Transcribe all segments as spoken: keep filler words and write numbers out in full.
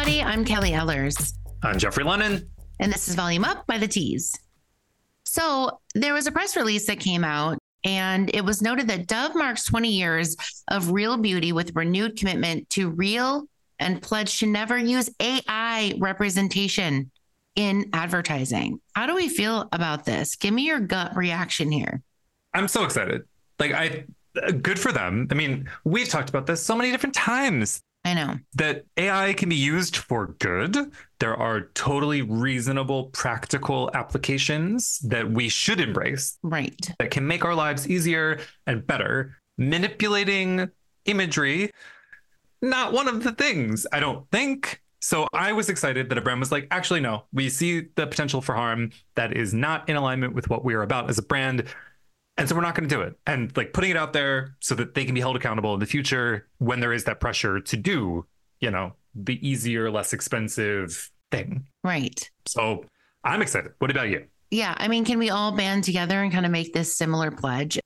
everybody. I'm Kelly Ellers. I'm Jeffrey Lennon. And this is Volume Up by The Tease. So there was a press release that came out, and it was noted that Dove marks twenty years of real beauty with renewed commitment to real and pledged to never use A I representation in advertising. How do we feel about this? Give me your gut reaction here. I'm so excited. Like, I, good for them. I mean, we've talked about this so many different times. I know that A I can be used for good. There are totally reasonable, practical applications that we should embrace. Right. That can make our lives easier and better. Manipulating imagery, not one of the things, I don't think. So I was excited that a brand was like, actually, no, we see the potential for harm that is not in alignment with what we are about as a brand. And so we're not going to do it. And like putting it out there so that they can be held accountable in the future when there is that pressure to do, you know, the easier, less expensive thing. Right. So I'm excited. What about you? Yeah. I mean, can we all band together and kind of make this similar pledge?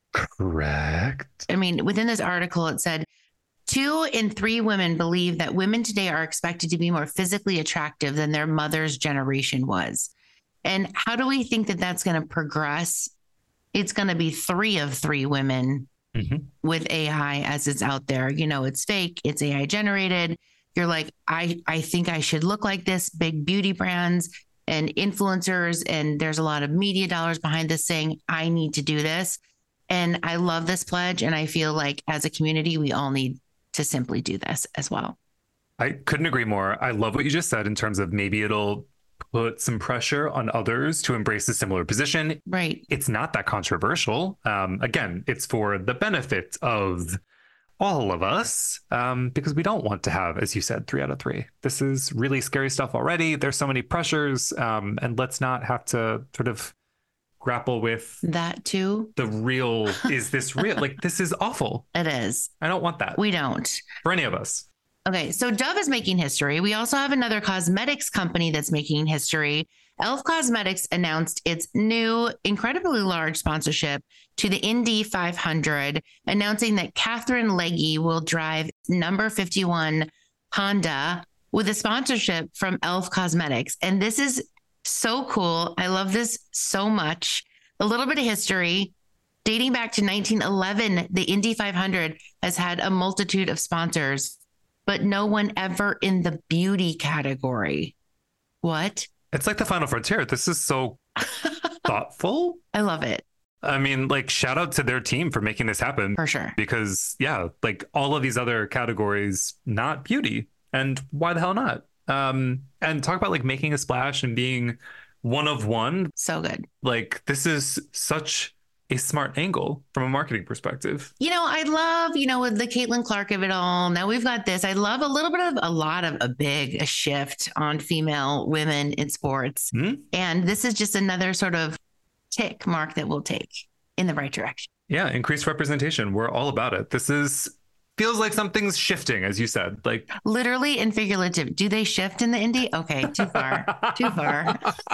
Correct. I mean, within this article, it said two in three women believe that women today are expected to be more physically attractive than their mother's generation was. And how do we think that that's going to progress? It's going to be three of three women mm-hmm. with A I as it's out there. You know, it's fake. It's A I generated. You're like, I, I think I should look like this. Big beauty brands and influencers. And there's a lot of media dollars behind this saying, I need to do this. And I love this pledge. And I feel like as a community, we all need to simply do this as well. I couldn't agree more. I love what you just said in terms of maybe it'll put some pressure on others to embrace a similar position. Right. It's not that controversial. Um, again, it's for the benefit of all of us, um, because we don't want to have, as you said, three out of three. This is really scary stuff already. There's so many pressures, um, and let's not have to sort of grapple with that too. The real, is this real? Like, this is awful. It is. I don't want that. We don't. For any of us. Okay, so Dove is making history. We also have another cosmetics company that's making history. e l f Cosmetics announced its new, incredibly large sponsorship to the Indy five hundred, announcing that Catherine Legge will drive number fifty-one Honda with a sponsorship from e l f Cosmetics. And this is so cool. I love this so much. A little bit of history. Dating back to nineteen eleven, the Indy five hundred has had a multitude of sponsors, but no one ever in the beauty category. What? It's like the final frontier. This is so thoughtful. I love it. I mean, like, shout out to their team for making this happen. For sure. Because, yeah, like all of these other categories, not beauty. And why the hell not? Um, and talk about like making a splash and being one of one. So good. Like, this is such a smart angle from a marketing perspective. You know, I love, you know, with the Caitlin Clark of it all. Now we've got this. I love a little bit of a lot of a big a shift on female women in sports. Mm-hmm. And this is just another sort of tick mark that we'll take in the right direction. Yeah. Increased representation. We're all about it. This is feels like something's shifting, as you said, like literally and figurative. Do they shift in the Indy? Okay. Too far, too far.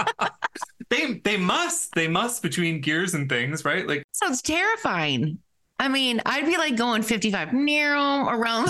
They they must, they must between gears and things, right? Like, sounds terrifying. I mean, I'd be like going fifty-five near around.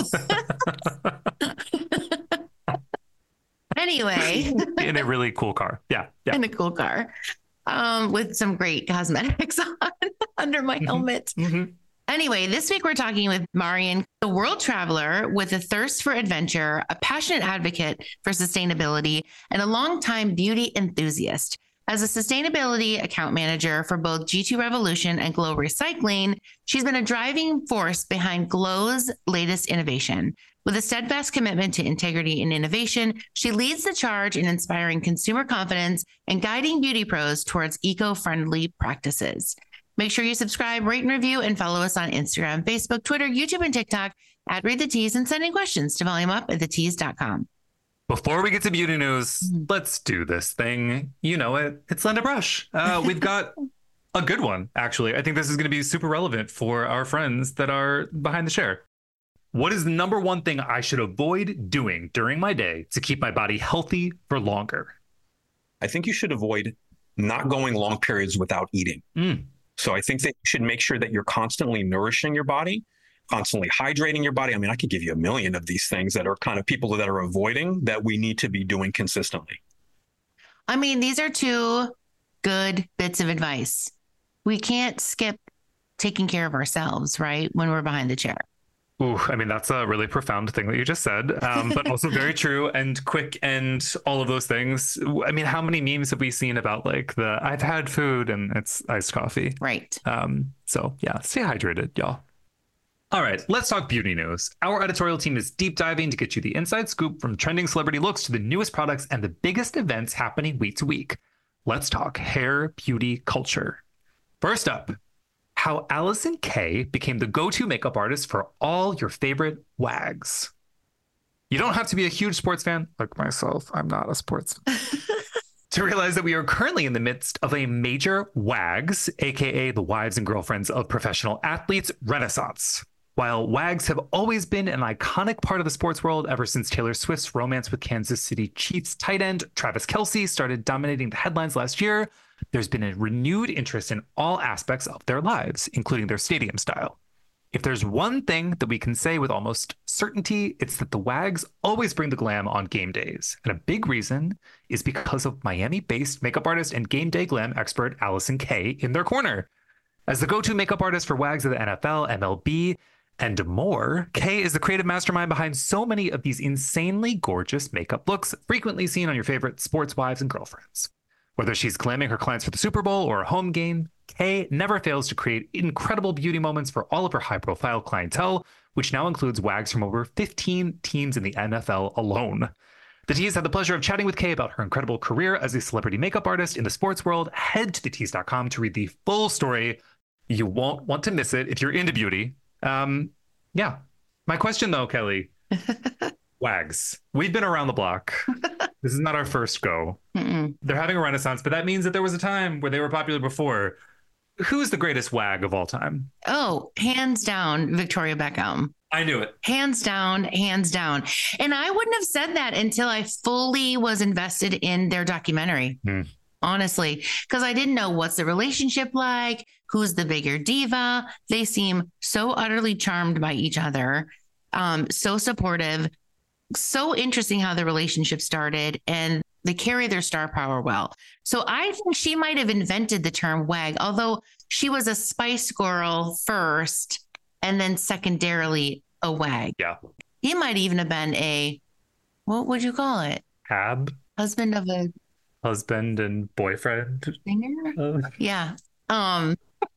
Anyway. In a really cool car. Yeah. Yeah. In a cool car. Um, with some great cosmetics on under my helmet. Mm-hmm. Anyway, this week we're talking with Marian, the world traveler with a thirst for adventure, a passionate advocate for sustainability, and a longtime beauty enthusiast. As a sustainability account manager for both G two Revolution and Glow Recycling, she's been a driving force behind Glow's latest innovation. With a steadfast commitment to integrity and innovation, she leads the charge in inspiring consumer confidence and guiding beauty pros towards eco-friendly practices. Make sure you subscribe, rate, and review, and follow us on Instagram, Facebook, Twitter, YouTube, and TikTok at Read the Tease, and send in questions to volume up at the tease dot com. Before we get to beauty news, mm-hmm. let's do this thing. You know it. It's Lend a Brush. Uh, we've got a good one, actually. I think this is going to be super relevant for our friends that are behind the chair. What is the number one thing I should avoid doing during my day to keep my body healthy for longer? I think you should avoid not going long periods without eating. Mm. So I think that you should make sure that you're constantly nourishing your body. constantly hydrating your body. I mean, I could give you a million of these things that are kind of people that are avoiding that we need to be doing consistently. I mean, these are two good bits of advice. We can't skip taking care of ourselves, right? When we're behind the chair. Ooh, I mean, that's a really profound thing that you just said, um, but also very true and quick and all of those things. I mean, how many memes have we seen about like the I've had food and it's iced coffee? Right. Um, so yeah, stay hydrated, y'all. All right, let's talk beauty news. Our editorial team is deep diving to get you the inside scoop from trending celebrity looks to the newest products and the biggest events happening week to week. Let's talk hair beauty culture. First up, how Allison Kay became the go-to makeup artist for all your favorite wags. You don't have to be a huge sports fan like myself. I'm not a sports fan. To realize that we are currently in the midst of a major wags, aka the wives and girlfriends of professional athletes, renaissance. While wags have always been an iconic part of the sports world ever since Taylor Swift's romance with Kansas City Chiefs tight end Travis Kelce started dominating the headlines last year, there's been a renewed interest in all aspects of their lives, including their stadium style. If there's one thing that we can say with almost certainty, it's that the wags always bring the glam on game days. And a big reason is because of Miami-based makeup artist and game day glam expert Allison Kay in their corner. As the go-to makeup artist for wags of the N F L, M L B, and more, Kay is the creative mastermind behind so many of these insanely gorgeous makeup looks frequently seen on your favorite sports wives and girlfriends. Whether she's glamming her clients for the Super Bowl or a home game, Kay never fails to create incredible beauty moments for all of her high-profile clientele, which now includes wags from over fifteen teams in the N F L alone. The Tease had the pleasure of chatting with Kay about her incredible career as a celebrity makeup artist in the sports world. Head to the tease dot com to read the full story. You won't want to miss it if you're into beauty. Um, yeah. My question, though, Kelly, wags. We've been around the block. This is not our first go. Mm-mm. They're having a renaissance, but that means that there was a time where they were popular before. Who's the greatest wag of all time? Oh, hands down, Victoria Beckham. I knew it. Hands down, hands down. And I wouldn't have said that until I fully was invested in their documentary. Mm. Honestly, because I didn't know what's the relationship like, who's the bigger diva. They seem so utterly charmed by each other, um, so supportive, so interesting how the relationship started, and they carry their star power well. So I think she might have invented the term wag, although she was a Spice Girl first and then secondarily a wag. Yeah. He might even have been a, what would you call it? Hab? Husband of a husband and boyfriend singer. Uh, yeah. Um.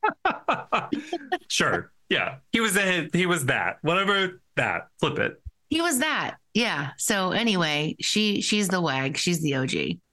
Sure. Yeah. He was a he was that. Whatever that. Flip it. He was that. Yeah. So anyway, she she's the wag. She's the O G.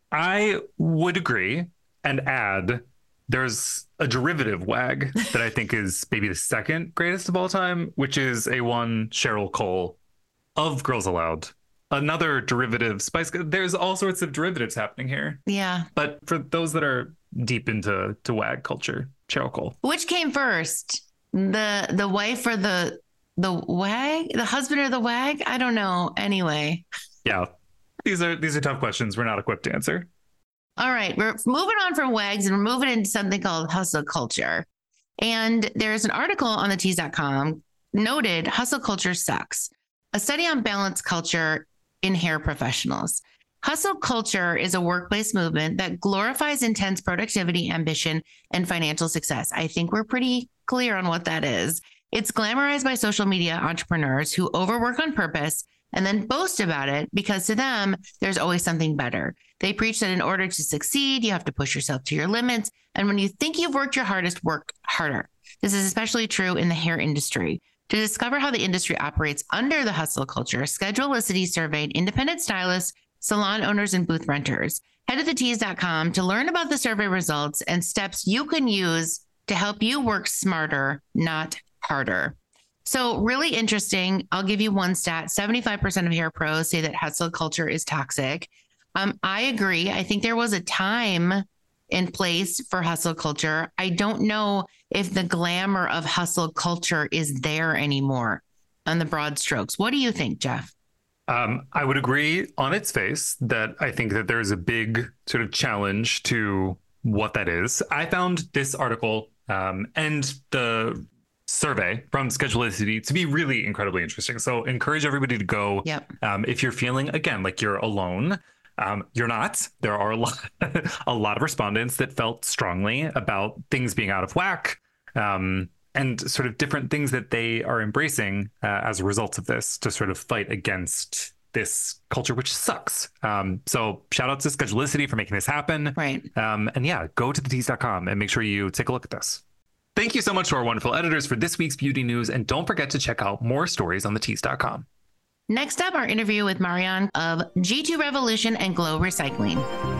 I would agree and add there's a derivative wag that I think is maybe the second greatest of all time, which is a one Cheryl Cole of Girls Aloud. Another derivative Spice. There's all sorts of derivatives happening here. Yeah. But for those that are deep into to wag culture, Cheryl Cole. Which came first? The the wife or the the wag? The husband or the wag? I don't know. Anyway. Yeah. These are these are tough questions we're not equipped to answer. All right. We're moving on from wags and we're moving into something called hustle culture. And there's an article on the tease dot com noted hustle culture sucks. A study on balance culture in hair professionals. Hustle culture is a workplace movement that glorifies intense productivity, ambition, and financial success. I think we're pretty clear on what that is. It's glamorized by social media entrepreneurs who overwork on purpose and then boast about it because to them, there's always something better. They preach that in order to succeed, you have to push yourself to your limits. And when you think you've worked your hardest, work harder. This is especially true in the hair industry. To discover how the industry operates under the hustle culture, Schedule Licity surveyed independent stylists, salon owners, and booth renters. Head to the tease dot com to learn about the survey results and steps you can use to help you work smarter, not harder. So really interesting. I'll give you one stat. seventy-five percent of hair pros say that hustle culture is toxic. Um, I agree. I think there was a time in place for hustle culture. I don't know if the glamour of hustle culture is there anymore on the broad strokes. What do you think, Jeff? Um, I would agree on its face that I think that there's a big sort of challenge to what that is. I found this article um, and the survey from Schedulicity to be really incredibly interesting. So encourage everybody to go. Yep. Um, if you're feeling, again, like you're alone, um, you're not. There are a lot, a lot of respondents that felt strongly about things being out of whack, um, and sort of different things that they are embracing uh, as a result of this to sort of fight against this culture, which sucks. Um, so shout out to Schedulicity for making this happen. Right. Um, and yeah, go to the tease dot com and make sure you take a look at this. Thank you so much to our wonderful editors for this week's beauty news. And don't forget to check out more stories on the tease dot com. Next up, our interview with Marianne of G two Revolution and Glow Recycling.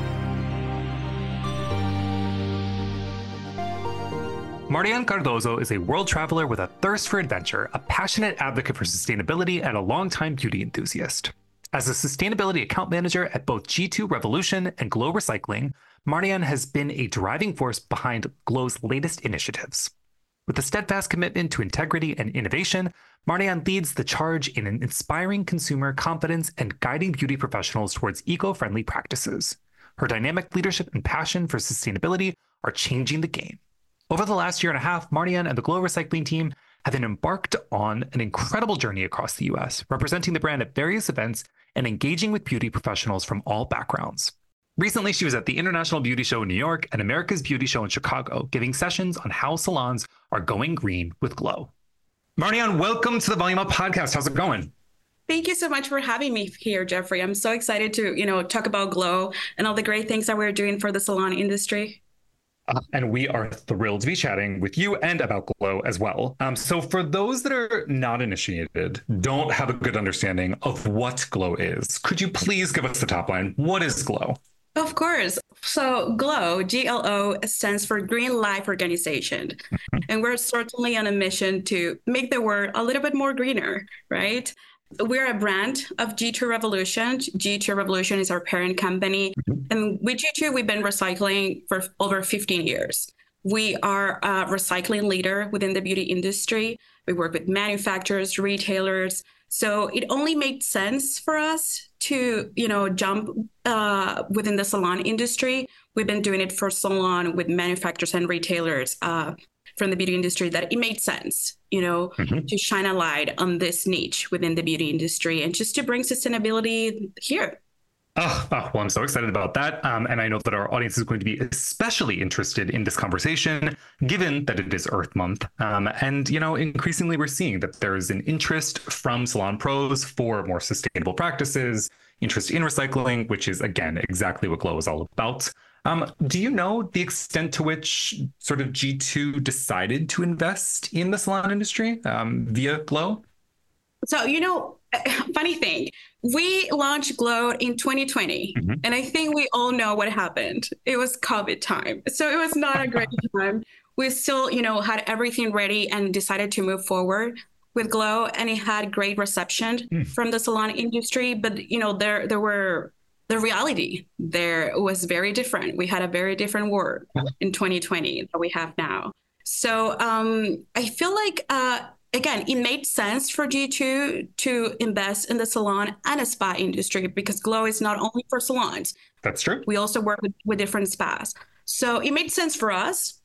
Marianne Cardozo is a world traveler with a thirst for adventure, a passionate advocate for sustainability, and a longtime beauty enthusiast. As a sustainability account manager at both G two Revolution and Glow Recycling, Marianne has been a driving force behind Glow's latest initiatives. With a steadfast commitment to integrity and innovation, Marianne leads the charge in inspiring consumer confidence and guiding beauty professionals towards eco-friendly practices. Her dynamic leadership and passion for sustainability are changing the game. Over the last year and a half, Marianne and the Glow Recycling team have been embarked on an incredible journey across the U S, representing the brand at various events and engaging with beauty professionals from all backgrounds. Recently, she was at the International Beauty Show in New York and America's Beauty Show in Chicago, giving sessions on how salons are going green with Glow. Marianne, welcome to the Volume Up podcast. How's it going? Thank you so much for having me here, Jeffrey. I'm so excited to, you know, talk about Glow and all the great things that we're doing for the salon industry. Uh, and we are thrilled to be chatting with you and about Glow as well. Um, so for those that are not initiated, don't have a good understanding of what Glow is, could you please give us the top line? What is Glow? Of course. So Glow, G L O, stands for Green Life Organization. Mm-hmm. And we're certainly on a mission to make the world a little bit more greener, right? We're a brand of G two Revolution. G two Revolution is our parent company. Mm-hmm. And with G two, we've been recycling for over fifteen years. We are a recycling leader within the beauty industry. We work with manufacturers, retailers. So it only made sense for us to, you know, jump uh, within the salon industry. We've been doing it for so long with manufacturers and retailers uh, from the beauty industry that it made sense, you know, mm-hmm. to shine a light on this niche within the beauty industry and just to bring sustainability here. Oh, oh, well, I'm so excited about that. Um, and I know that our audience is going to be especially interested in this conversation, given that it is Earth Month. Um, and, you know, increasingly we're seeing that there is an interest from salon pros for more sustainable practices, interest in recycling, which is, again, exactly what Glow is all about. Um, do you know the extent to which sort of G two decided to invest in the salon industry um, via Glow? So, you know, funny thing, we launched Glow in twenty twenty, mm-hmm. and I think we all know what happened. It was COVID time. So it was not a great time. We still, you know, had everything ready and decided to move forward with Glow, and it had great reception mm. from the salon industry. But, you know, there there were the reality there was very different. We had a very different world in twenty twenty that we have now. So um, I feel like, uh, again, it made sense for G two to invest in the salon and a spa industry because Glow is not only for salons. That's true. We also work with, with different spas. So it made sense for us.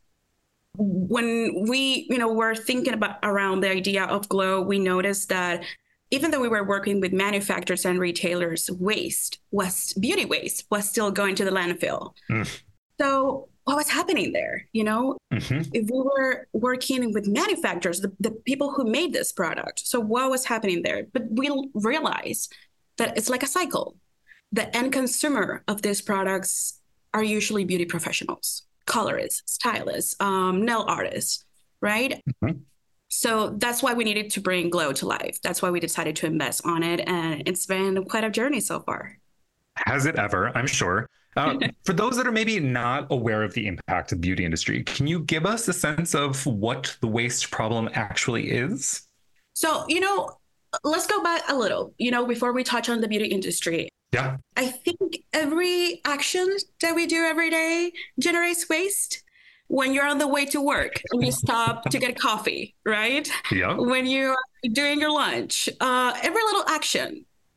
When we, you know, were thinking about around the idea of Glow, we noticed that even though we were working with manufacturers and retailers, waste was beauty waste was still going to the landfill. Mm. So what was happening there? You know, mm-hmm. if we were working with manufacturers, the, the people who made this product. So what was happening there? But we realized that it's like a cycle. The end consumer of these products are usually beauty professionals, colorists, stylists, um, nail artists, right? Mm-hmm. So that's why we needed to bring Glow to life. That's why we decided to invest on it. And it's been quite a journey so far. Has it ever, I'm sure. Uh, for those that are maybe not aware of the impact of the beauty industry, can you give us a sense of what the waste problem actually is? So, you know, let's go back a little, you know, before we touch on the beauty industry. Yeah. I think every action that we do every day generates waste. When you're on the way to work and you stop to get coffee, right? Yeah. When you're doing your lunch, uh, every little action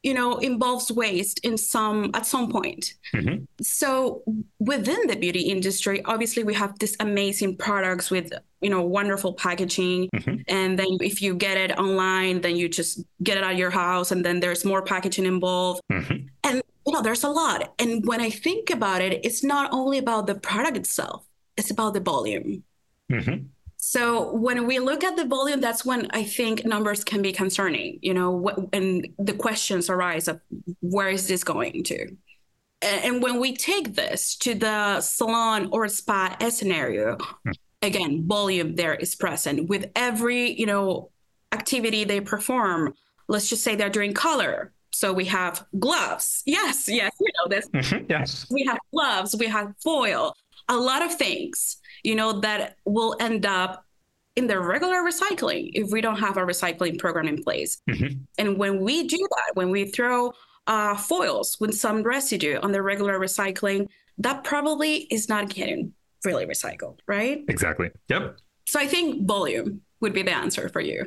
you know, involves waste in some at some point. Mm-hmm. So within the beauty industry, obviously we have these amazing products with, you know, wonderful packaging. Mm-hmm. And then if you get it online, then you just get it out of your house, and then there's more packaging involved. Mm-hmm. And, you know, there's a lot. And when I think about it, it's not only about the product itself, it's about the volume. Mm-hmm. So when we look at the volume, that's when I think numbers can be concerning, you know, what, and the questions arise of where is this going to? And, and when we take this to the salon or spa scenario, mm. again, volume there is present with every, you know, activity they perform. Let's just say they're doing color. So we have gloves. Yes, yes, you know this. Mm-hmm. Yes. We have gloves, we have foil, a lot of things, you know, that will end up in the regular recycling if we don't have a recycling program in place. Mm-hmm. And when we do that, when we throw uh, foils with some residue on the regular recycling, that probably is not getting really recycled, right? Exactly. Yep. So I think volume would be the answer for you.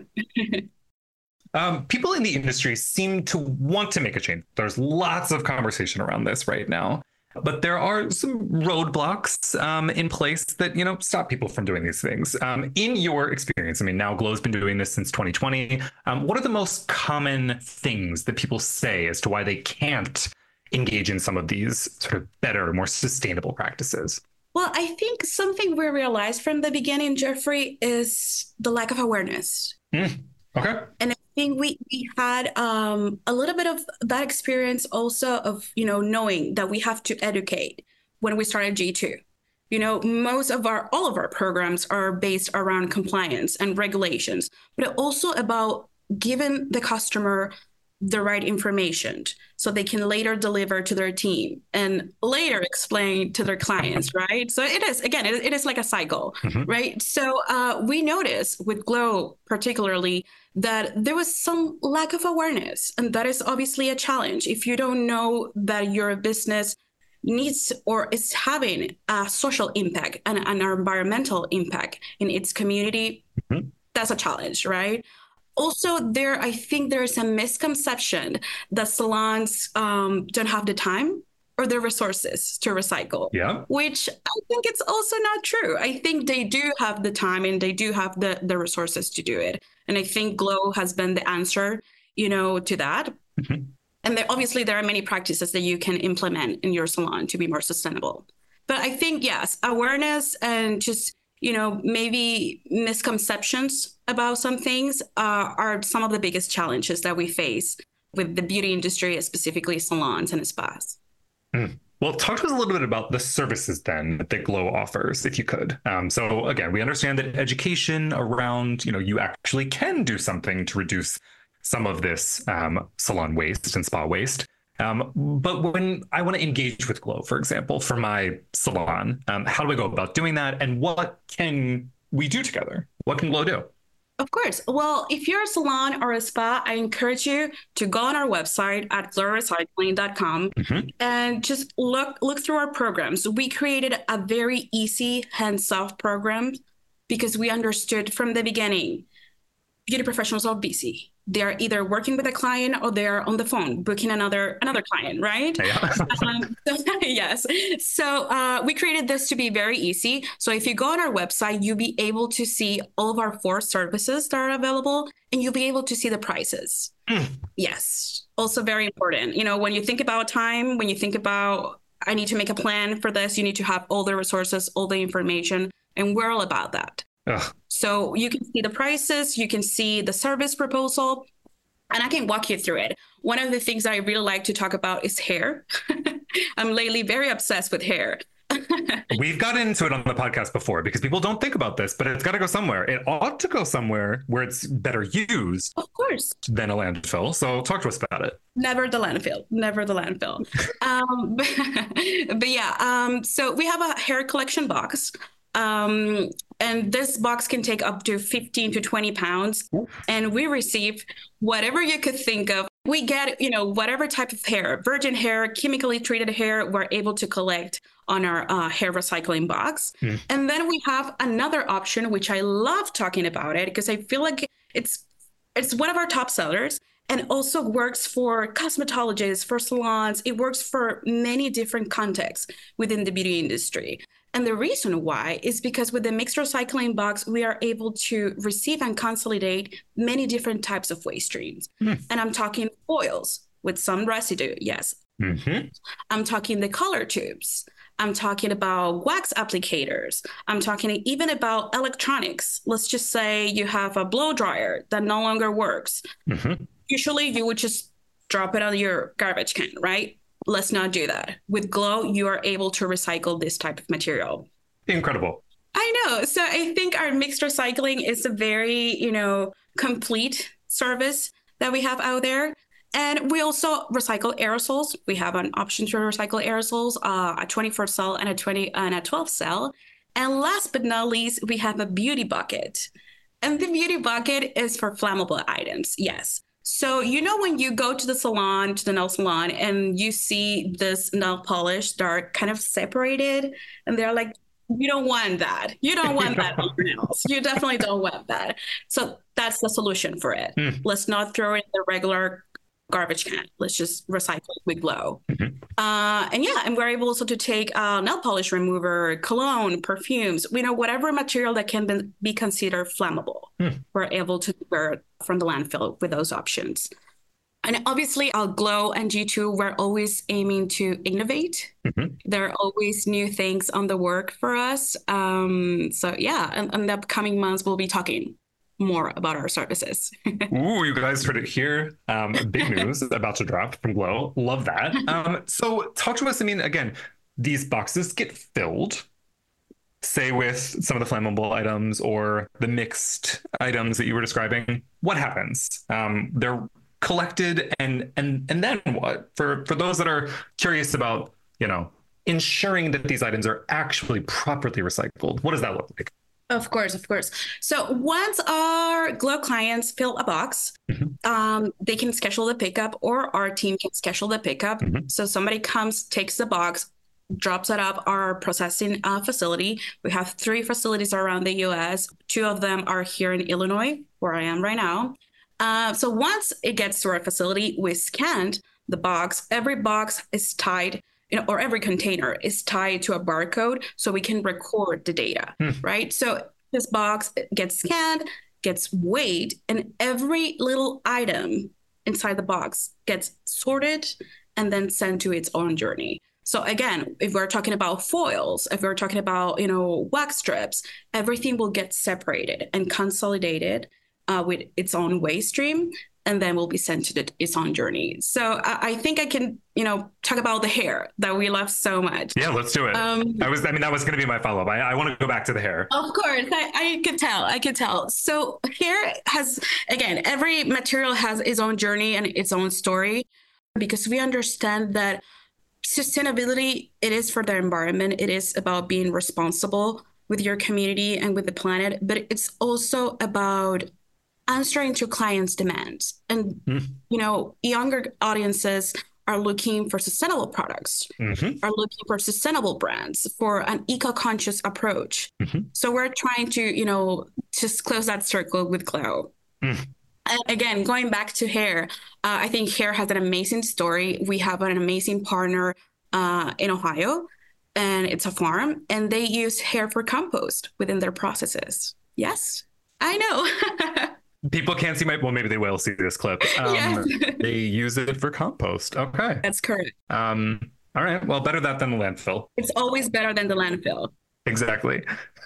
Um, people in the industry seem to want to make a change. There's lots of conversation around this right now, but there are some roadblocks um, in place that, you know, stop people from doing these things. Um, in your experience, I mean, now Glow's been doing this since twenty twenty. Um, what are the most common things that people say as to why they can't engage in some of these sort of better, more sustainable practices? Well, I think something we realized from the beginning, Jeffrey, is the lack of awareness. Mm, okay. And I think we, we had um, a little bit of that experience also of, you know, knowing that we have to educate when we started G two. You know, most of our, all of our programs are based around compliance and regulations, but also about giving the customer the right information so they can later deliver to their team and later explain to their clients, right? So it is, again, it, it is like a cycle, mm-hmm. right? So uh, we noticed with Glow particularly that there was some lack of awareness, and that is obviously a challenge. If you don't know that your business needs or is having a social impact and an environmental impact in its community, mm-hmm. that's a challenge, right? Also, there, I think there's a misconception that salons um, don't have the time or the resources to recycle, yeah. which I think it's also not true. I think they do have the time and they do have the, the resources to do it. And I think Glow has been the answer, you know, to that. Mm-hmm. And there, obviously, there are many practices that you can implement in your salon to be more sustainable. But I think, yes, awareness and just, you know, maybe misconceptions about some things uh, are some of the biggest challenges that we face with the beauty industry, specifically salons and spas. Mm. Well, talk to us a little bit about the services then that Glow offers, if you could. Um, so again, we understand that education around, you know, you actually can do something to reduce some of this um, salon waste and spa waste. Um, but when I want to engage with Glow, for example, for my salon, um, how do I go about doing that? And what can we do together? What can Glow do? Of course. Well, if you're a salon or a spa, I encourage you to go on our website at glow recycling dot com mm-hmm. and just look look through our programs. We created a very easy, hands-off program because we understood from the beginning, beauty professionals are busy. They're either working with a client or they're on the phone booking another another client, right? Yeah. um, so, yes. So uh, we created this to be very easy. So if you go on our website, you'll be able to see all of our four services that are available, and you'll be able to see the prices. Mm. Yes. Also very important. You know, when you think about time, when you think about, I need to make a plan for this, you need to have all the resources, all the information, and we're all about that. Ugh. So you can see the prices, you can see the service proposal, and I can walk you through it. One of the things that I really like to talk about is hair. I'm lately very obsessed with hair. We've got into it on the podcast before because people don't think about this, but it's got to go somewhere. It ought to go somewhere where it's better used, of course, than a landfill. So talk to us about it. Never the landfill, never the landfill. um, but, but yeah, um, so we have a hair collection box. Um, and this box can take up to fifteen to twenty pounds. And we receive whatever you could think of. We get, you know, whatever type of hair, virgin hair, chemically treated hair, we're able to collect on our uh, hair recycling box. Mm. And then we have another option, which I love talking about it because I feel like it's it's one of our top sellers. and also works for cosmetologists, for salons. It works for many different contexts within the beauty industry. And the reason why is because with the mixed recycling box, we are able to receive and consolidate many different types of waste streams. Mm. And I'm talking oils with some residue, yes. Mm-hmm. I'm talking the color tubes. I'm talking about wax applicators. I'm talking even about electronics. Let's just say you have a blow dryer that no longer works. Mm-hmm. Usually you would just drop it on your garbage can, right? Let's not do that. With Glow, you are able to recycle this type of material. Incredible. I know. So I think our mixed recycling is a very, you know, complete service that we have out there. And we also recycle aerosols. We have an option to recycle aerosols, uh, a twenty-four cell and a twenty and a twelve cell. And last but not least, we have a beauty bucket. And the beauty bucket is for flammable items. Yes. So, you know, when you go to the salon, to the nail salon, and you see this nail polish that are kind of separated, and they're like, you don't want that. You don't want that on your nails. You definitely don't want that. So that's the solution for it. Mm. Let's not throw it in the regular garbage can. Let's just recycle it with Glow. Mm-hmm. Uh, and yeah, and we're able also to take uh, nail polish remover, cologne, perfumes, you know, whatever material that can be, be considered flammable. Mm. We're able to convert from the landfill with those options. And obviously, our Glow and G two, we're always aiming to innovate. Mm-hmm. There are always new things on the work for us. Um, so yeah, in, in the upcoming months, we'll be talking more about our services. Ooh, you guys heard it here. Um, big news about to drop from Glow. Love that. Um, so talk to us. I mean, again, these boxes get filled, say with some of the flammable items or the mixed items that you were describing. What happens? Um, they're collected and and and then what? For for those that are curious about, you know, ensuring that these items are actually properly recycled, what does that look like? Of course, of course. So once our Glow clients fill a box, mm-hmm. um, they can schedule the pickup, or our team can schedule the pickup. Mm-hmm. So somebody comes, takes the box, drops it up our processing uh, facility. We have three facilities around the U S. Two of them are here in Illinois, where I am right now. Uh, so once it gets to our facility, we scanned the box. Every box is tied, you know, or every container is tied to a barcode, so we can record the data, hmm. right? So this box gets scanned, gets weighed, and every little item inside the box gets sorted and then sent to its own journey. So again, if we're talking about foils, if we're talking about, you know, wax strips, everything will get separated and consolidated uh, with its own waste stream, and then will be sent to the, its own journey. So I, I think I can, you know, talk about the hair that we love so much. Yeah, let's do it. Um, I was, I mean, that was going to be my follow-up. I, I want to go back to the hair. Of course, I, I could tell, I could tell. So hair has, again, every material has its own journey and its own story, because we understand that sustainability, it is for the environment. It is about being responsible with your community and with the planet, but it's also about answering to clients' demands. And, mm. you know, younger audiences are looking for sustainable products, mm-hmm. are looking for sustainable brands, for an eco-conscious approach. Mm-hmm. So we're trying to, you know, just close that circle with Glow. Mm. And again, going back to hair, uh, I think hair has an amazing story. We have an amazing partner uh, in Ohio, and it's a farm, and they use hair for compost within their processes. Yes, I know. People can't see my, well, maybe they will see this clip. Um, yes. They use it for compost. Okay. That's correct. Um, all right. Well, better that than the landfill. It's always better than the landfill. Exactly.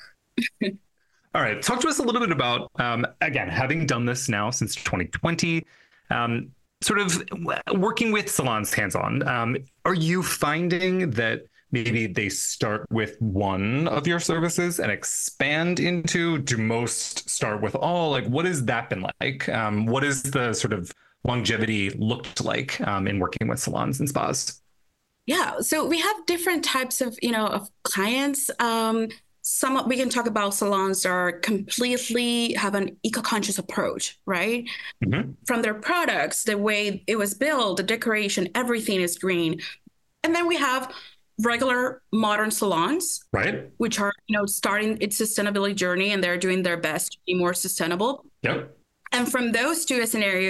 All right. Talk to us a little bit about, um, again, having done this now since twenty twenty, um, sort of working with salons hands-on. Um, are you finding that maybe they start with one of your services and expand into, do most start with all? Like, what has that been like? Um, what is the sort of longevity looked like um, in working with salons and spas? Yeah, so we have different types of, you know, of clients. Um, some we can talk about salons that are completely have an eco-conscious approach, right? Mm-hmm. From their products, the way it was built, the decoration, everything is green. And then we have regular modern salons, right, which are, you know, starting its sustainability journey, and they're doing their best to be more sustainable. Yep. And from those two scenarios,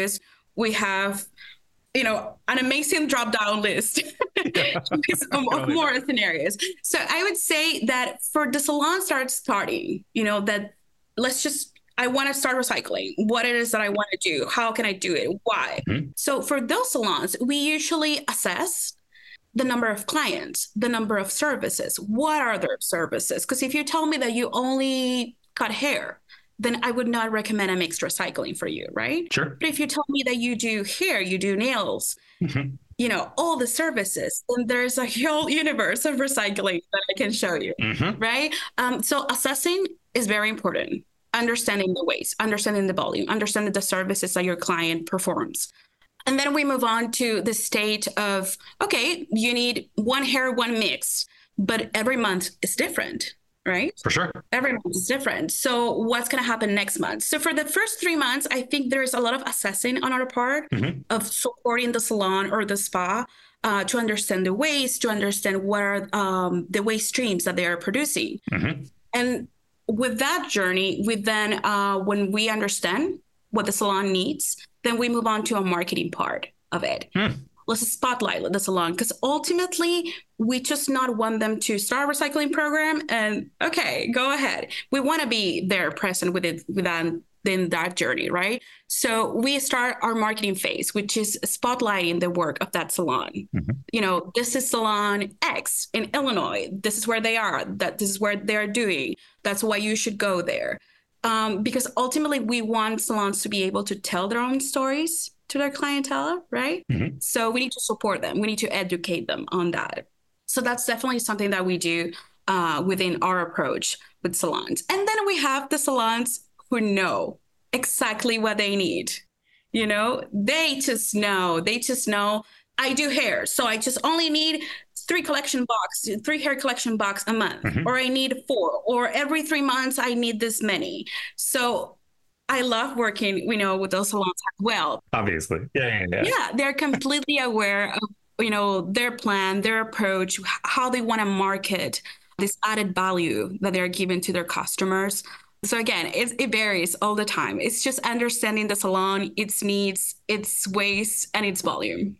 we have, you know, an amazing drop down list Yeah. of, of more scenarios. So I would say that for the salon start starting, you know, that let's just, I want to start recycling. What it is that I want to do? How can I do it? Why? Mm-hmm. So for those salons, we usually assess the number of clients, the number of services. What are their services? Because if you tell me that you only cut hair, then I would not recommend a mixed recycling for you, right? Sure. But if you tell me that you do hair, you do nails, mm-hmm. you know, all the services, then there's a whole universe of recycling that I can show you, mm-hmm. right? Um, so assessing is very important. Understanding the waste, understanding the volume, understanding the services that your client performs. And then we move on to the state of, okay, you need one hair, one mix, but every month is different, right? For sure. Every month is different. So what's going to happen next month? So for the first three months, I think there's a lot of assessing on our part mm-hmm. of supporting the salon or the spa uh, to understand the waste, to understand what are um, the waste streams that they are producing. Mm-hmm. And with that journey, we then, uh, when we understand what the salon needs, then we move on to a marketing part of it. Hmm. Let's spotlight the salon, because ultimately we just not want them to start a recycling program and okay, go ahead. We want to be there present with it within in that journey, right? So we start our marketing phase, which is spotlighting the work of that salon. Mm-hmm. You know, this is salon X in Illinois. This is where they are. That this is where they're doing. That's why you should go there. Um, because ultimately we want salons to be able to tell their own stories to their clientele, right? Mm-hmm. So we need to support them. We need to educate them on that. So that's definitely something that we do uh, within our approach with salons. And then we have the salons who know exactly what they need. You know, they just know, they just know I do hair. So I just only need three collection box, three hair collection box a month, mm-hmm. or I need four, or every three months I need this many. So I love working, you know, with those salons as well. Obviously. Yeah, yeah, yeah. Yeah, they're completely aware of, you know, their plan, their approach, how they want to market this added value that they're giving to their customers. So again, it, it varies all the time. It's just understanding the salon, its needs, its waste, and its volume.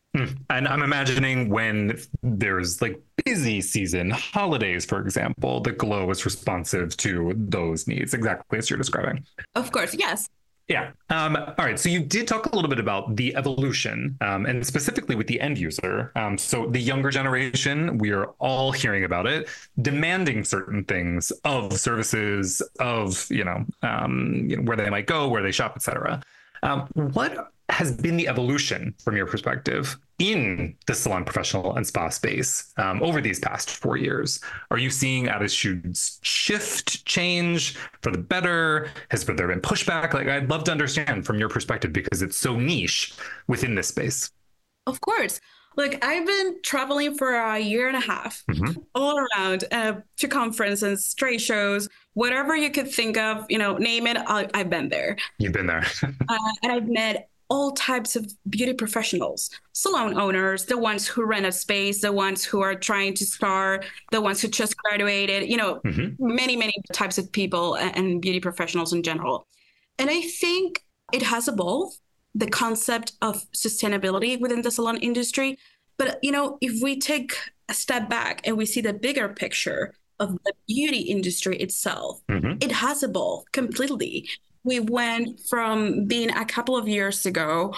And I'm imagining when there's like busy season, holidays, for example, the Glow is responsive to those needs, exactly as you're describing. Of course, yes. Yeah. Um, all right. So you did talk a little bit about the evolution um, and specifically with the end user. Um, so the younger generation, we are all hearing about it, demanding certain things of services, of, you know, um, you know where they might go, where they shop, et cetera. Um, what has been the evolution from your perspective in the salon professional and spa space um, over these past four years? Are you seeing attitudes shift, change for the better? Has there been pushback? Like, I'd love to understand from your perspective because it's so niche within this space. Of course. Look, I've been traveling for a year and a half, mm-hmm. all around uh, to conferences, trade shows, whatever you could think of, you know, name it, I, I've been there. You've been there. uh, and I've met all types of beauty professionals, salon owners, the ones who rent a space, the ones who are trying to start, the ones who just graduated, you know, mm-hmm. many, many types of people and, and beauty professionals in general. And I think it has evolved, the concept of sustainability within the salon industry. But, you know, if we take a step back and we see the bigger picture of the beauty industry itself, mm-hmm. it has evolved completely. We went from being a couple of years ago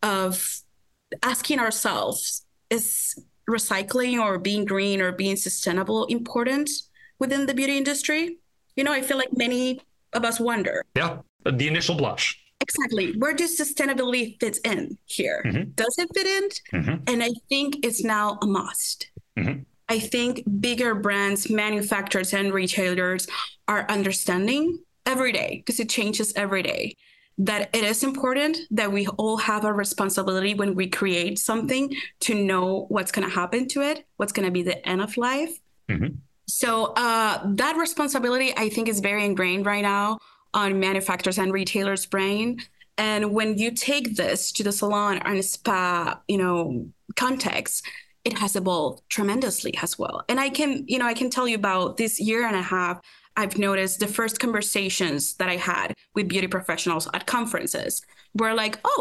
of asking ourselves, is recycling or being green or being sustainable important within the beauty industry? You know, I feel like many of us wonder. Yeah, the initial blush. Exactly. Where does sustainability fit in here? Mm-hmm. Does it fit in? Mm-hmm. And I think it's now a must. Mm-hmm. I think bigger brands, manufacturers, and retailers are understanding every day, because it changes every day, that it is important that we all have a responsibility when we create something to know what's going to happen to it, what's going to be the end of life. Mm-hmm. So uh, that responsibility, I think, is very ingrained right now on manufacturers and retailers' brain. And when you take this to the salon and spa, you know, context, it has evolved tremendously as well. And I can, you know, I can tell you about this year and a half, I've noticed the first conversations that I had with beauty professionals at conferences were like, oh,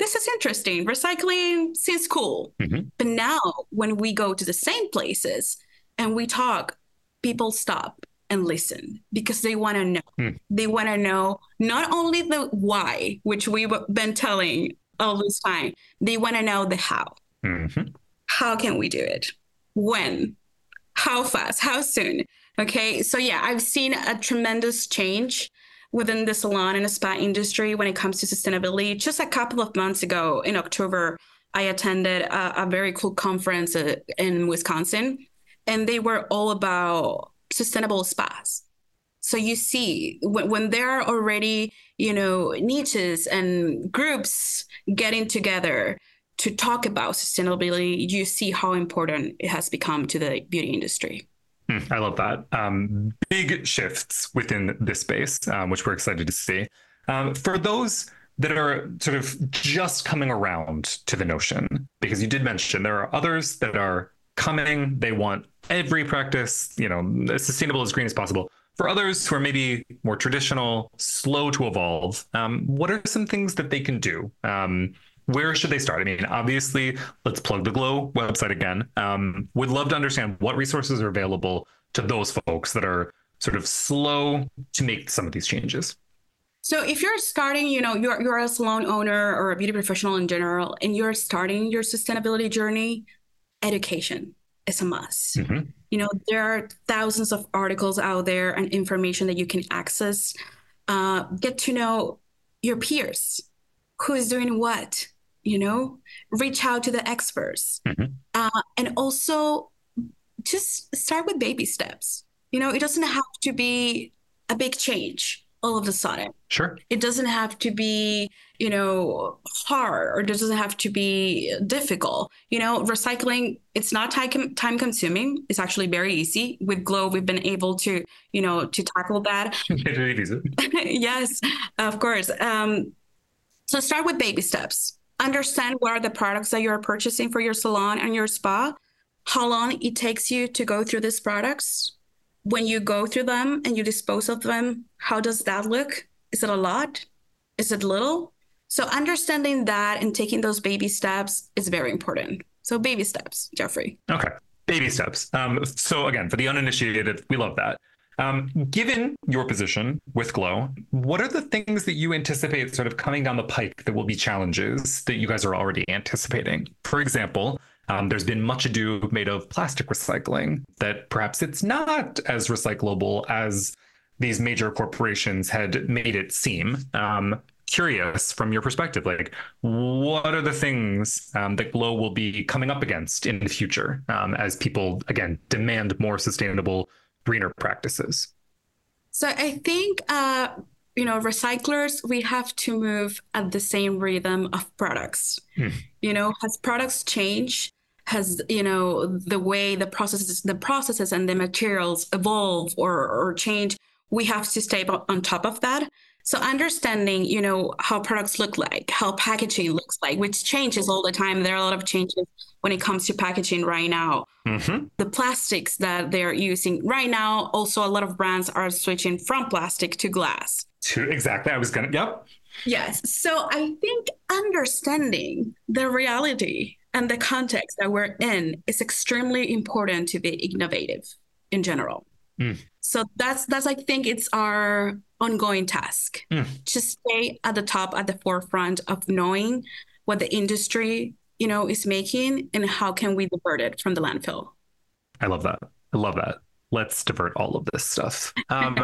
this is interesting. Recycling seems cool. Mm-hmm. But now when we go to the same places and we talk, people stop and listen because they want to know. Mm. They want to know not only the why, which we've been telling all this time, they want to know the how. Mm-hmm. How can we do it? When? How fast? How soon? Okay. So yeah, I've seen a tremendous change within the salon and the spa industry when it comes to sustainability. Just a couple of months ago in October, I attended a, a very cool conference uh, in Wisconsin, and they were all about sustainable spas. So you see, when, when there are already, you know, niches and groups getting together to talk about sustainability, you see how important it has become to the beauty industry. I love that. Um, big shifts within this space, um, which we're excited to see. Um, for those that are sort of just coming around to the notion, because you did mention there are others that are coming, they want every practice, you know, as sustainable, as green as possible. For others who are maybe more traditional, slow to evolve, um, what are some things that they can do? Um, Where should they start? I mean, obviously, let's plug the Glow website again. Um, would love to understand what resources are available to those folks that are sort of slow to make some of these changes. So if you're starting, you know, you're, you're a salon owner or a beauty professional in general, and you're starting your sustainability journey, education is a must. Mm-hmm. You know, there are thousands of articles out there and information that you can access. Uh, get to know your peers. Who is doing what? You know, reach out to the experts. Mm-hmm. Uh, and also just start with baby steps. You know, it doesn't have to be a big change all of a sudden. Sure. It doesn't have to be, you know, hard, or it doesn't have to be difficult. You know, recycling, it's not time, time consuming. It's actually very easy. With Glow, we've been able to, you know, to tackle that. Yes, of course. Um, so start with baby steps. Understand what are the products that you're purchasing for your salon and your spa, how long it takes you to go through these products. When you go through them and you dispose of them, how does that look? Is it a lot? Is it little? So understanding that and taking those baby steps is very important. So baby steps, Jeffrey. Okay. Baby steps. Um, so again, for the uninitiated, we love that. Um, given your position with Glow, what are the things that you anticipate sort of coming down the pike that will be challenges that you guys are already anticipating? For example, um, there's been much ado made of plastic recycling, that perhaps it's not as recyclable as these major corporations had made it seem. Um, curious from your perspective, like what are the things um, that Glow will be coming up against in the future um, as people, again, demand more sustainable, greener practices? So I think, uh, you know, recyclers, we have to move at the same rhythm of products. Hmm. You know, as products change, has, you know, the way the processes, the processes and the materials evolve or, or change, we have to stay on top of that. So understanding, you know, how products look like, how packaging looks like, which changes all the time. There are a lot of changes when it comes to packaging right now. Mm-hmm. The plastics that they're using right now, also a lot of brands are switching from plastic to glass. To, exactly. I was going to, yep. Yes. So I think understanding the reality and the context that we're in is extremely important to be innovative in general. Mm. So that's, that's, I think it's our ongoing task mm. to stay at the top, at the forefront of knowing what the industry, you know, is making and how can we divert it from the landfill. I love that. I love that. Let's divert all of this stuff. Um,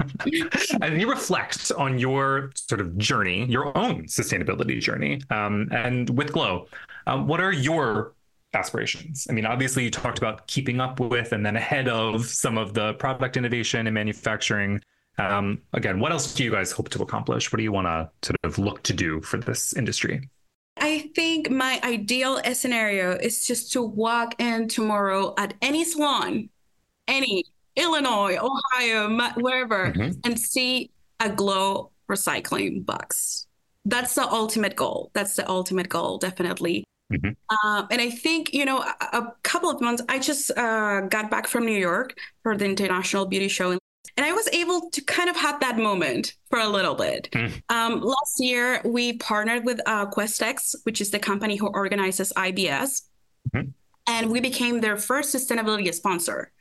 as you reflect on your sort of journey, your own sustainability journey, um, and with Glow, um, what are your aspirations? I mean, obviously you talked about keeping up with and then ahead of some of the product innovation and manufacturing. Um, again, what else do you guys hope to accomplish? What do you want to sort of look to do for this industry? I think my ideal scenario is just to walk in tomorrow at any salon, any, Illinois, Ohio, wherever, mm-hmm. and see a Glow recycling box. That's the ultimate goal. That's the ultimate goal, definitely. Mm-hmm. Uh, and I think, you know, a, a couple of months, I just uh, got back from New York for the International Beauty Show And I was able to kind of have that moment for a little bit. Mm. Um, last year, we partnered with uh, QuestX, which is the company who organizes I B S. Mm-hmm. And we became their first sustainability sponsor.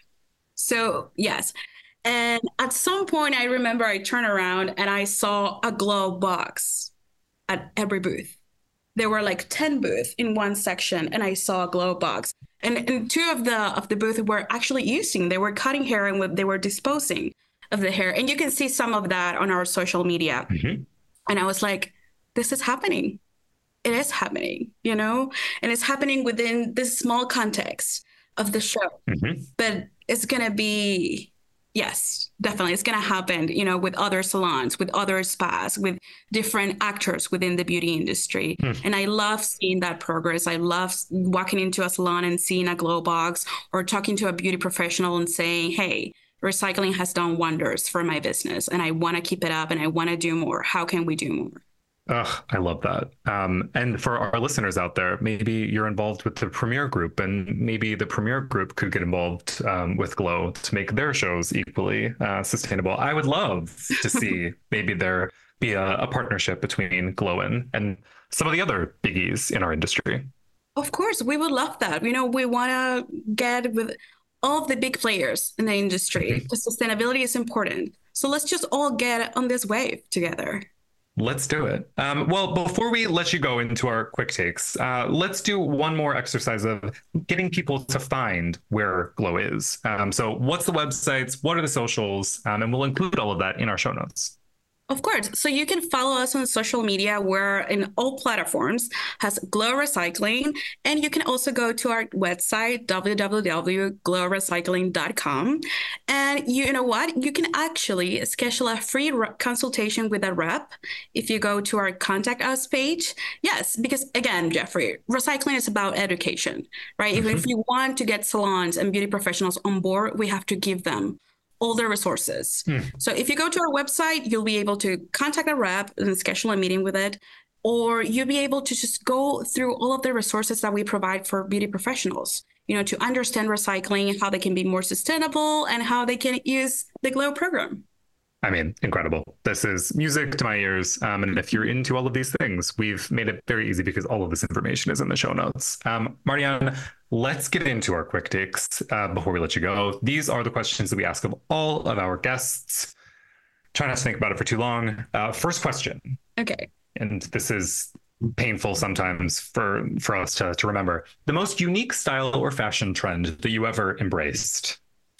So, yes. And at some point, I remember I turned around and I saw a glow box at every booth. There were like ten booths in one section, and I saw a glow box. And, and two of the of the booths were actually using, they were cutting hair and they were disposing of the hair. And you can see some of that on our social media. Mm-hmm. And I was like, this is happening. It is happening, you know, and it's happening within this small context of the show. Mm-hmm. But it's going to be, yes, definitely. It's going to happen, you know, with other salons, with other spas, with different actors within the beauty industry. Mm. And I love seeing that progress. I love walking into a salon and seeing a glow box, or talking to a beauty professional and saying, hey, recycling has done wonders for my business and I want to keep it up and I want to do more. How can we do more? Oh, I love that. Um, and for our listeners out there, maybe you're involved with the Premiere Group, and maybe the Premiere Group could get involved um, with Glow to make their shows equally uh, sustainable. I would love to see maybe there be a, a partnership between Glow and, and some of the other biggies in our industry. Of course, we would love that. You know, we want to get with all of the big players in the industry because sustainability is important. So let's just all get on this wave together. Let's do it. Um, well, before we let you go into our quick takes, uh, let's do one more exercise of getting people to find where Glow is. Um, so what's the websites? What are the socials? Um, and we'll include all of that in our show notes. Of course. So you can follow us on social media. We're in all platforms, has Glow Recycling. And you can also go to our website, w w w dot glow recycling dot com. And you know what? You can actually schedule a free re- consultation with a rep if you go to our Contact Us page. Yes, because again, Jeffrey, recycling is about education, right? Mm-hmm. If you want to get salons and beauty professionals on board, we have to give them all the resources. Hmm. So if you go to our website, you'll be able to contact a rep and schedule a meeting with it, or you'll be able to just go through all of the resources that we provide for beauty professionals, you know, to understand recycling, how they can be more sustainable, and how they can use the Glow program. I mean, incredible. This is music to my ears. Um, and if you're into all of these things, we've made it very easy because all of this information is in the show notes. Um, Marianne, let's get into our quick takes uh, before we let you go. These are the questions that we ask of all of our guests. Try not to think about it for too long. Uh, first question. Okay. And this is painful sometimes for, for us to, to remember. The most unique style or fashion trend that you ever embraced?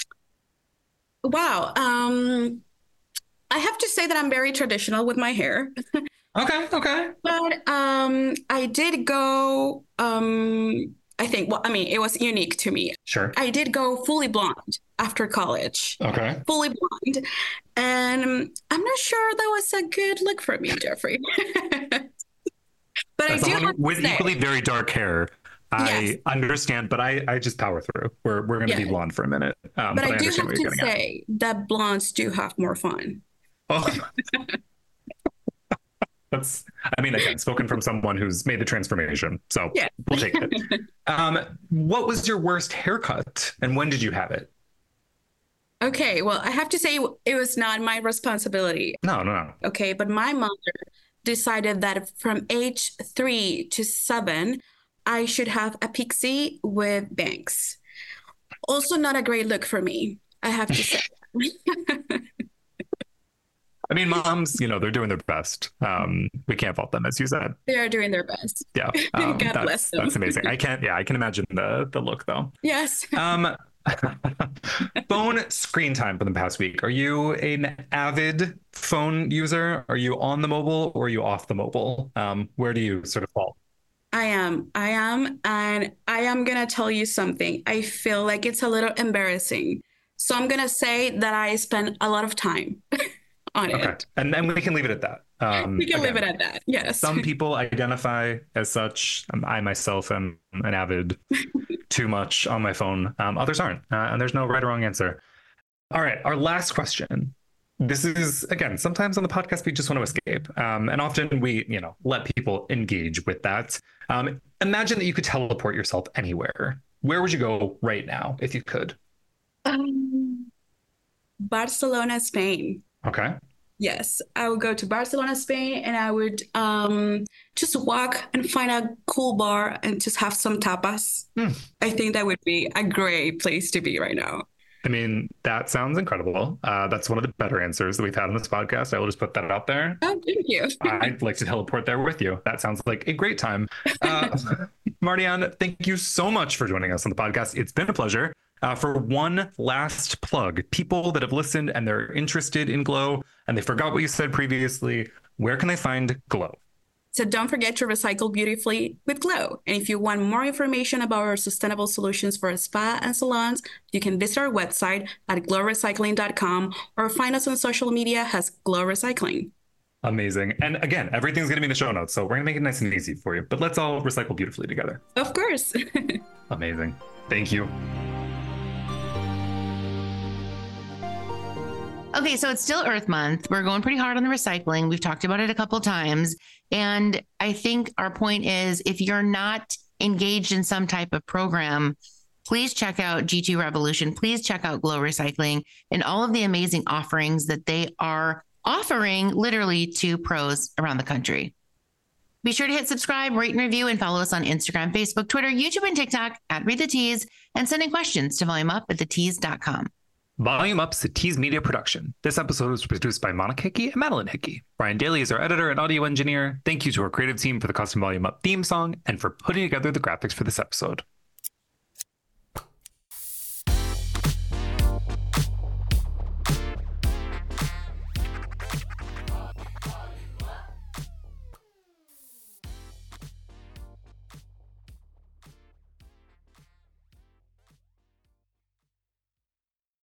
Wow. Um... I have to say that I'm very traditional with my hair. Okay, okay. But um, I did go, um, I think, well, I mean, it was unique to me. Sure. I did go fully blonde after college. Okay. Fully blonde. And I'm not sure that was a good look for me, Jeffrey. But As I do have with to say, equally very dark hair, I yes. understand, but I, I just power through. We're we're going to yeah. be blonde for a minute. Um, but, but I, I do have to say at. that blondes do have more fun. Oh. That's, I mean, again, spoken from someone who's made the transformation. So yeah. We'll take it. Um, what was your worst haircut and when did you have it? Okay, well, I have to say it was not my responsibility. No, no, no. Okay, but my mother decided that from age three to seven, I should have a pixie with bangs. Also not a great look for me, I have to say. I mean, moms, you know, they're doing their best. Um, we can't fault them, as you said. They are doing their best. Yeah. Um, God that's, bless them. That's amazing. I can't, yeah, I can imagine the the look, though. Yes. Um, phone screen time for the past week. Are you an avid phone user? Are you on the mobile or are you off the mobile? Um, where do you sort of fall? I am. I am. And I am going to tell you something. I feel like it's a little embarrassing. So I'm going to say that I spend a lot of time on okay. it. And then we can leave it at that. Um, we can again, leave it at that. Yes. Some people identify as such. I myself am an avid too much on my phone. Um, others aren't. Uh, and there's no right or wrong answer. All right. Our last question. This is, again, sometimes on the podcast, we just want to escape. Um, and often we, you know, let people engage with that. Um, imagine that you could teleport yourself anywhere. Where would you go right now if you could? Um, Barcelona, Spain. Okay. Yes, I would go to Barcelona, Spain, and I would um, just walk and find a cool bar and just have some tapas. Hmm. I think that would be a great place to be right now. I mean, that sounds incredible. Uh, that's one of the better answers that we've had on this podcast. I will just put that out there. Oh, thank you. I'd like to teleport there with you. That sounds like a great time. Uh, Marty-Ann, thank you so much for joining us on the podcast. It's been a pleasure. Uh, for one last plug, people that have listened and they're interested in Glow and they forgot what you said previously, where can they find Glow? So don't forget to recycle beautifully with Glow. And if you want more information about our sustainable solutions for spa and salons, you can visit our website at glow recycling dot com or find us on social media as Glow Recycling. Amazing. And again, everything's going to be in the show notes, so we're going to make it nice and easy for you. But let's all recycle beautifully together. Of course. Amazing. Thank you. Okay, so it's still Earth Month. We're going pretty hard on the recycling. We've talked about it a couple times. And I think our point is if you're not engaged in some type of program, please check out G two Revolution. Please check out Glow Recycling and all of the amazing offerings that they are offering literally to pros around the country. Be sure to hit subscribe, rate and review, and follow us on Instagram, Facebook, Twitter, YouTube, and TikTok at Read the Tease, and send in questions to volumeup at the tease dot com. Volume Up's a Tease Media production. This episode was produced by Monica Hickey and Madeline Hickey. Brian Daly is our editor and audio engineer. Thank you to our creative team for the custom Volume Up theme song and for putting together the graphics for this episode.